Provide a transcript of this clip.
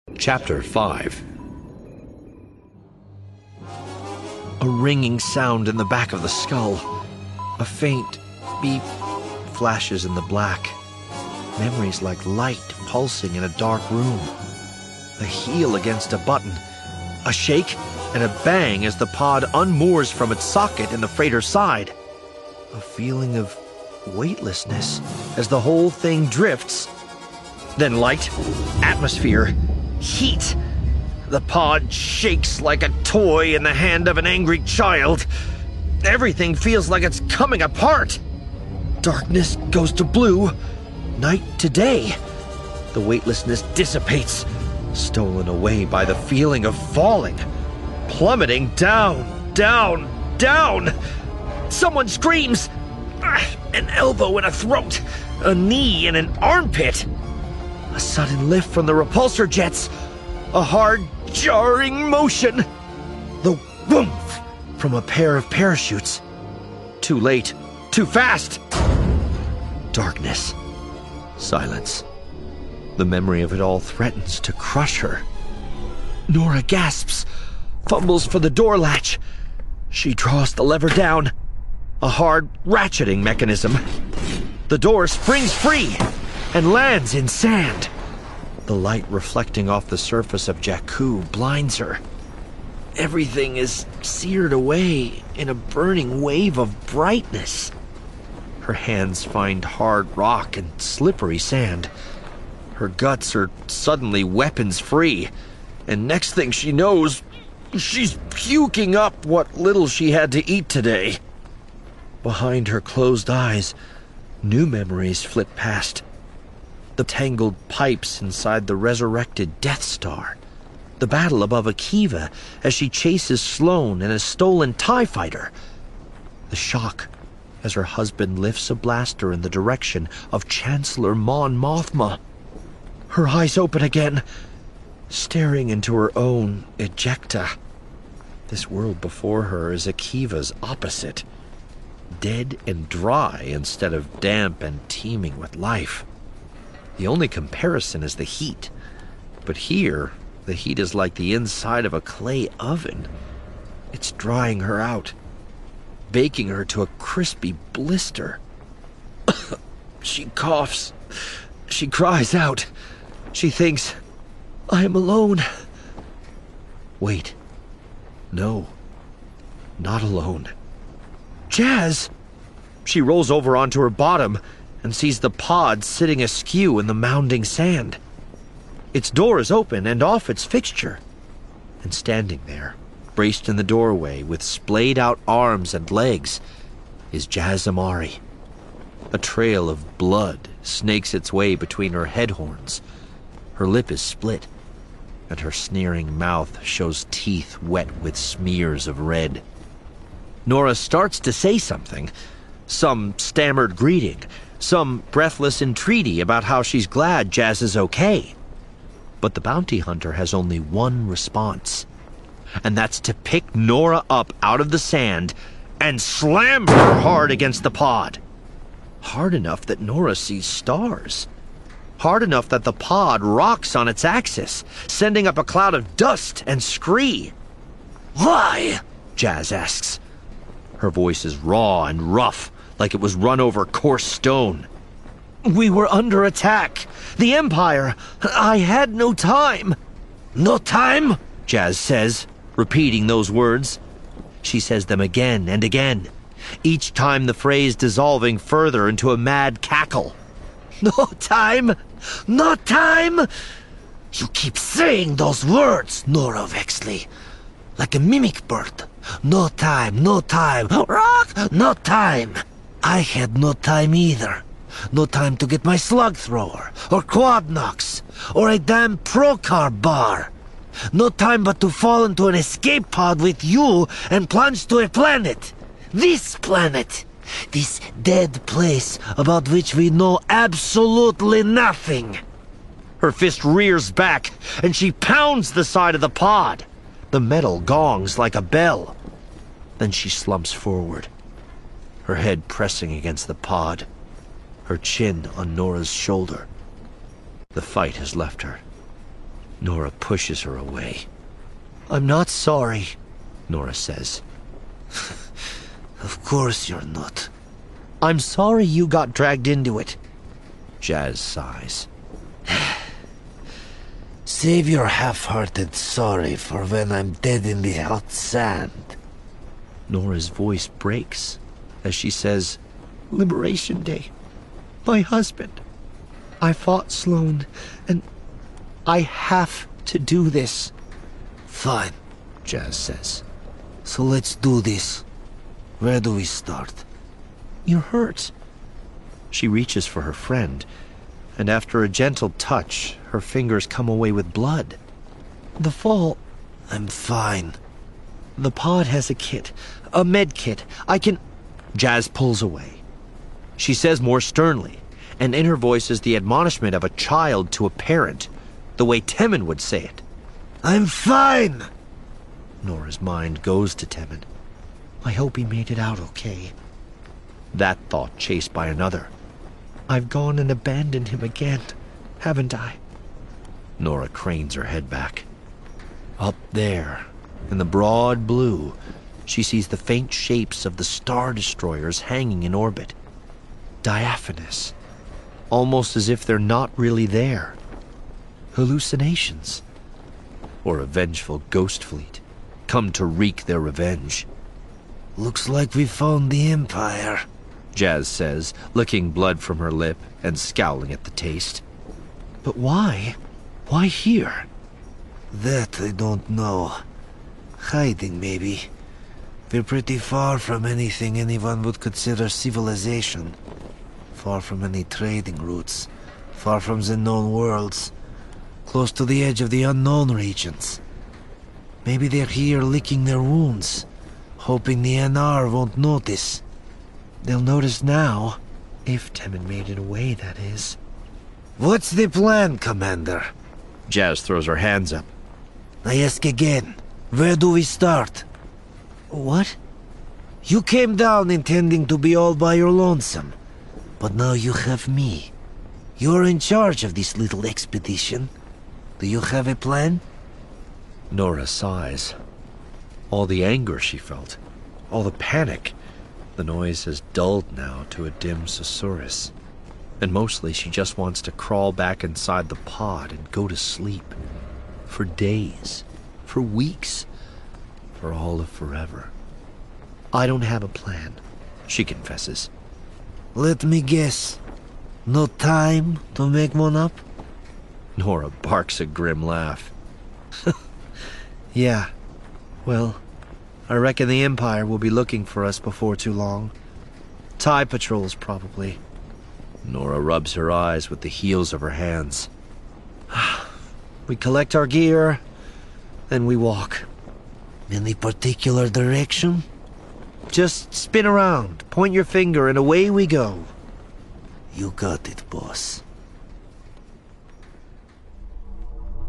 Chapter 5. A ringing sound in the back of the skull. A faint beep flashes in the black. Memories like light pulsing in a dark room. A heel against a button. A shake and a bang as the pod unmoors from its socket in the freighter's side. A feeling of weightlessness as the whole thing drifts. Then light, atmosphere, heat. The pod shakes like a toy in the hand of an angry child. Everything feels like it's coming apart. Darkness goes to blue, night to day. The weightlessness dissipates, stolen away by the feeling of falling, plummeting down, down, down. Someone screams. An elbow in a throat, a knee in an armpit. A sudden lift from the repulsor jets. A hard, jarring motion. The whoomph from a pair of parachutes. Too late. Too fast. Darkness. Silence. The memory of it all threatens to crush her. Nora gasps, fumbles for the door latch. She draws the lever down. A hard ratcheting mechanism. The door springs free and lands in sand. The light reflecting off the surface of Jakku blinds her. Everything is seared away in a burning wave of brightness. Her hands find hard rock and slippery sand. Her guts are suddenly weapons-free, and next thing she knows, she's puking up what little she had to eat today. Behind her closed eyes, new memories flit past. The tangled pipes inside the resurrected Death Star. The battle above Akiva as she chases Sloane and a stolen TIE fighter. The shock as her husband lifts a blaster in the direction of Chancellor Mon Mothma. Her eyes open again, staring into her own ejecta. This world before her is Akiva's opposite. Dead and dry instead of damp and teeming with life. The only comparison is the heat. But here, the heat is like the inside of a clay oven. It's drying her out, baking her to a crispy blister. She coughs. She cries out. She thinks, I am alone. Wait. No. Not alone. Jazz! She rolls over onto her bottom and sees the pod sitting askew in the mounding sand. Its door is open and off its fixture. And standing there, braced in the doorway with splayed-out arms and legs, is Jazz Amari. A trail of blood snakes its way between her head horns. Her lip is split, and her sneering mouth shows teeth wet with smears of red. Nora starts to say something, some stammered greeting, some breathless entreaty about how she's glad Jazz is okay. But the bounty hunter has only one response, and that's to pick Nora up out of the sand and slam her hard against the pod. Hard enough that Nora sees stars. Hard enough that the pod rocks on its axis, sending up a cloud of dust and scree. Why? Jazz asks. Her voice is raw and rough, like it was run over coarse stone. We were under attack. The Empire. I had no time. No time? Jazz says, repeating those words. She says them again and again, each time the phrase dissolving further into a mad cackle. No time? No time? You keep saying those words, Nora Vexley, like a mimic bird. No time, no time. Rock, no time. I had no time either. No time to get my slug thrower, or quad knocks, or a damn Procar bar. No time but to fall into an escape pod with you and plunge to a planet. This planet. This dead place about which we know absolutely nothing. Her fist rears back, and she pounds the side of the pod. The metal gongs like a bell. Then she slumps forward, her head pressing against the pod, her chin on Nora's shoulder. The fight has left her. Nora pushes her away. I'm not sorry, Nora says. Of course you're not. I'm sorry you got dragged into it. Jazz sighs. Save your half-hearted sorry for when I'm dead in the hot sand. Nora's voice breaks as she says, Liberation Day. My husband. I fought Sloane, and I have to do this. Fine, Jazz says. So let's do this. Where do we start? You're hurt. She reaches for her friend, and after a gentle touch, her fingers come away with blood. The fall... I'm fine. The pod has a kit. A med kit. I can... Jazz pulls away. She says more sternly, and in her voice is the admonishment of a child to a parent, the way Temmin would say it. I'm fine! Nora's mind goes to Temmin. I hope he made it out okay. That thought chased by another. I've gone and abandoned him again, haven't I? Nora cranes her head back. Up there, in the broad blue, she sees the faint shapes of the star destroyers hanging in orbit. Diaphanous. Almost as if they're not really there. Hallucinations. Or a vengeful ghost fleet, come to wreak their revenge. Looks like we found the Empire, Jazz says, licking blood from her lip and scowling at the taste. But why? Why here? That I don't know. Hiding, maybe. We're pretty far from anything anyone would consider civilization. Far from any trading routes. Far from the known worlds. Close to the edge of the unknown regions. Maybe they're here licking their wounds, hoping the NR won't notice. They'll notice now, if Temmin made it away, that is. What's the plan, Commander? Jazz throws her hands up. I ask again, where do we start? What? You came down intending to be all by your lonesome, but now you have me. You're in charge of this little expedition. Do you have a plan? Nora sighs. All the anger she felt, all the panic, the noise has dulled now to a dim susurrus. And mostly she just wants to crawl back inside the pod and go to sleep. For days, for weeks, for all of forever. I don't have a plan, she confesses. Let me guess. No time to make one up? Nora barks a grim laugh. Yeah, well, I reckon the Empire will be looking for us before too long. TIE patrols, probably. Nora rubs her eyes with the heels of her hands. We collect our gear, then we walk. Any particular direction? Just spin around, point your finger, and away we go. You got it, boss.